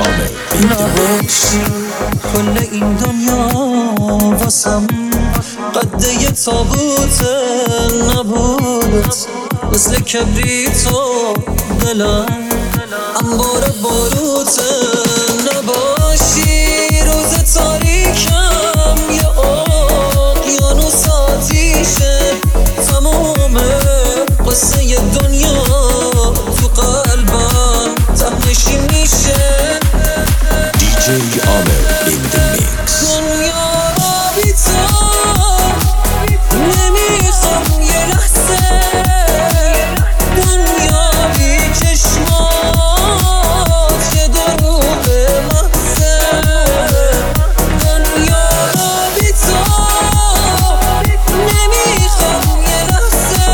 عامر نباشی کل این دنیا واسم قد یه تابوت نبودت، مثل کبریتو دلم انبار باروت. نباشی روز تاریکم یه اقیانوس آتیشه، تمام قصه ی دنیا تو قلبم ته‌نشین میشه. DJ عامر in the mix. دنیا را بی تو نمیخوام یه لحظه، دنیا بی چشمات یه دروغ محضه. دنیا را بی تو نمیخوام یه لحظه،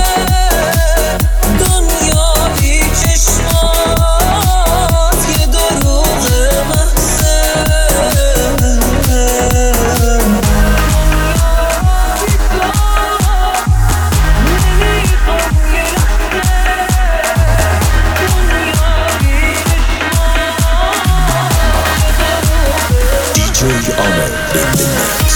دنیا بی چشمات یه دروغ محضه. DJ عامر in the mix.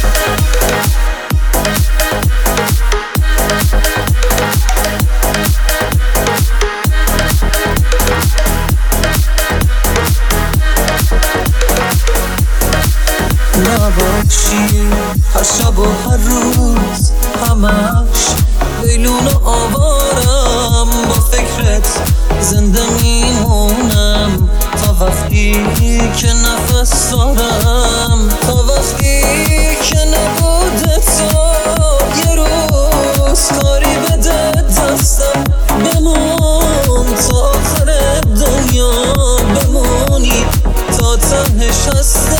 نباشی هر شب و هر روز همش لیلون و آوارم، با فکرت زنده میمونم تا وقتی که نفس دارم، تا وقتی که نبوده تو یه روز کاری بده دستم. بمون تا آخر دنیا، بمونی تا تهش هست